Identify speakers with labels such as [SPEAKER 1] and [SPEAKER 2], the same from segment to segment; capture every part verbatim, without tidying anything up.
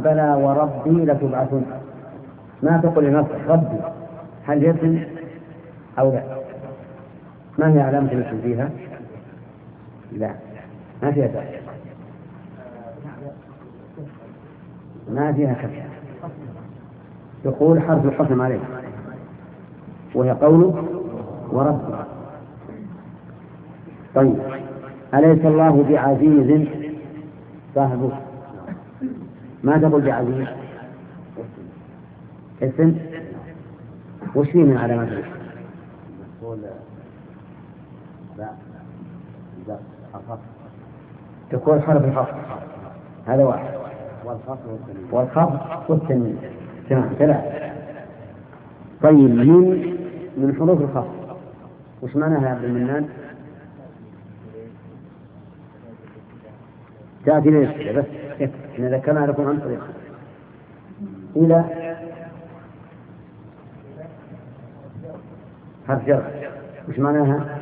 [SPEAKER 1] بلى وربي لتبعثن. ما تقول لنفسك ربي هل يسم أو لا؟ ما هي علامة الاسم فيها؟ لا ما فيها ذلك، ما فيها كذا. دخول حرف القسم عليه وهي قوله وربي. طيب أليس الله بعزيز صاحبه؟ ما تقول بعزيز اسم وش فيه من علامات الاسم؟ تقول حرف الخفض هذا واحد، والخفض والتنوين تمام ثلاثة. طيب من من حروف الخفض وش معناها يا عبد المنان؟ تأتي للسلة بس إن ذكرنا لكم عن طريق إلى حرف جر وش معناها؟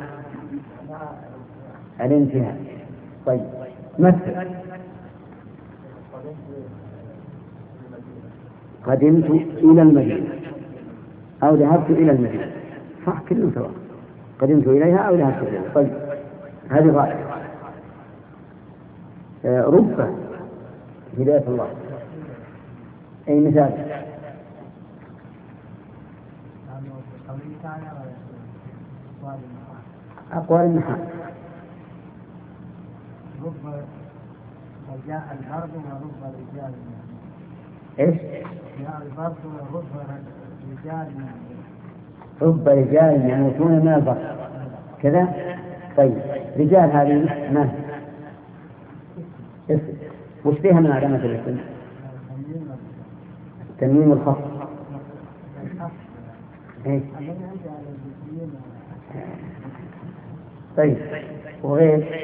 [SPEAKER 1] الانتهاء. طيب مثل قدمت إلى المدينة أو ذهبت إلى المدينة صح كلهم سواء، قدمت إليها أو ذهبت إليها. طيب هذه غاية. آه رب هداية الله أي مثال؟ أقوال النحاة
[SPEAKER 2] رب جاء البرد ورب رجال
[SPEAKER 1] إيش؟
[SPEAKER 2] جاء البرد ورب رجال
[SPEAKER 1] رب رجال يموتون من البرد كذا. طيب رجال هذه ما اسم وش فيها من علامة الاسم؟ التنوين والخفض. إيه؟ طيب وغير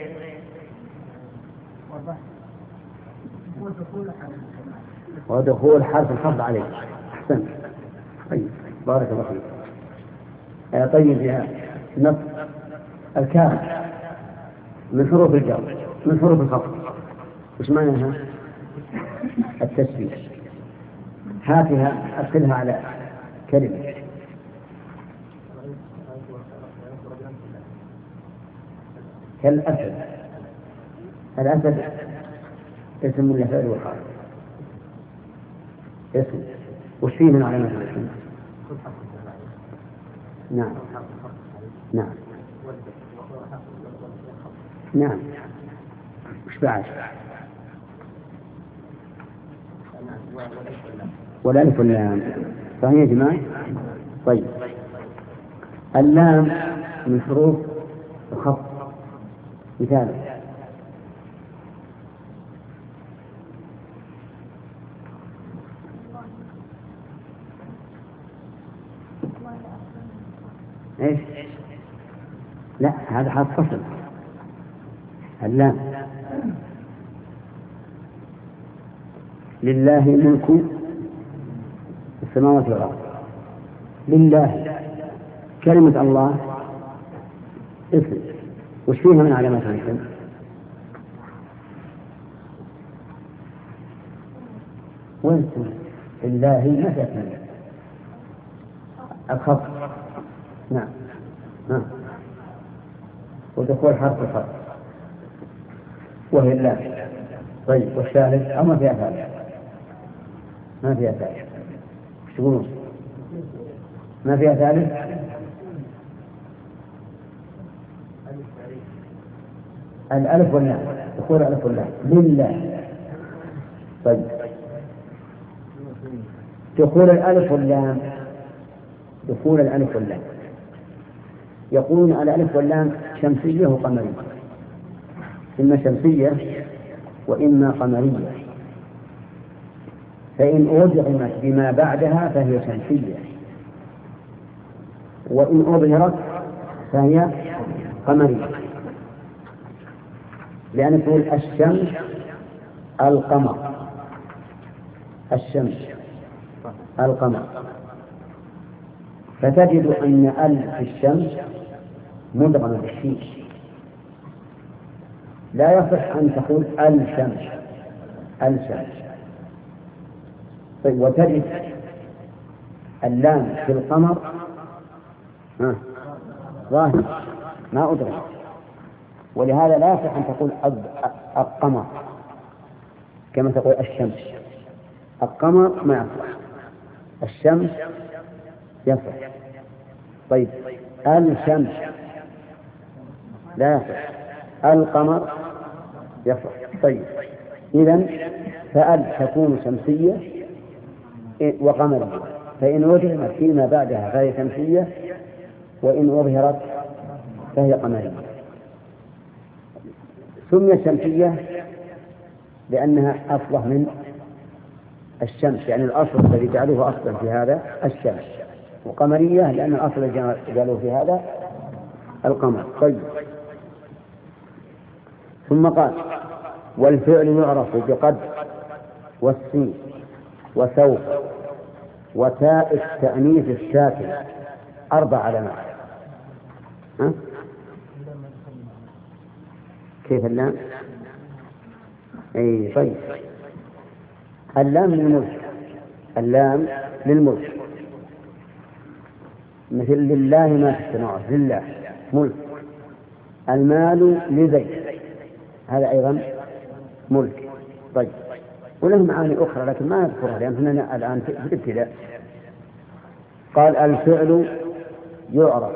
[SPEAKER 1] ودخول حرف الخفض عليه. أحسن. طيب بارك الله فيك. آه طيب يا نص الكاف من حروف الجر من حروف الخفض وش معناها؟ التسبيح. هاتها أدخلها على كلمة. كالأسد. الأسد اسم ولا فعل ولا حرف؟ اسم. وش فيه من علامات الاسم؟ نعم نعم نعم. وش بعد؟ والألف واللام صحيح يا جماعة. طيب اللام من حروف الخفض مثال ايش؟ لا هذا حرف فصل. اللام لله ملك السماوات والأرض. لله كلمة الله اسم وش فيها من علامات الاسم؟ وانتم لله ما تأتي الخط. نعم نعم. ودخول حرف الخط وهي الله. طيب والثالث أو ما فيها ثالث؟ ما فيها ثالث. وش تقولون؟ ما فيها ثالث؟ الألف واللام. دخول الألف واللام لله. طيب دخول الألف واللام دخول الألف واللام يقولون الألف واللام شمسية وقمرية، إما شمسية وإما قمرية، فإن أدغمت بما بعدها فهي شمسية، وإن أظهرت فهي قمرية. لأن تقول الشمس القمر الشمس القمر، فتجد أن ألف الشمس مدغمة بالشين، لا يصح أن تقول الشمس الشمس طيب وتجد اللام في القمر ها ظاهر ما أدرك، ولهذا لا يصح أن تقول القمر كما تقول الشمس. القمر ما يصح، الشمس يصح. طيب الشمس لا يصح، القمر يصح. طيب إذن فأل تكون شمسية وقمرية، فإن وجدت فيما بعدها فهي شمسية، وإن أظهرت فهي قمرية. سميت شمسية لأنها أصله من الشمس، يعني الأصل الذي جعلوه أصلا في هذا الشمس، وقمرية لأن الأصل الذي جعلوه في هذا القمر. طيب ثم قال والفعل يعرف بقد والسين وسوف وتاء التأنيث الساكن أربع علامات. ها؟ كيف اللام؟ أي طيب اللام للملك، اللام للملك مثل لله ما في السماوات، لله ملك. المال لزيد هذا أيضا ملك. طيب وله معاني أخرى لكن ما نذكرها لأننا الآن في الابتداء. قال الفعل يعرف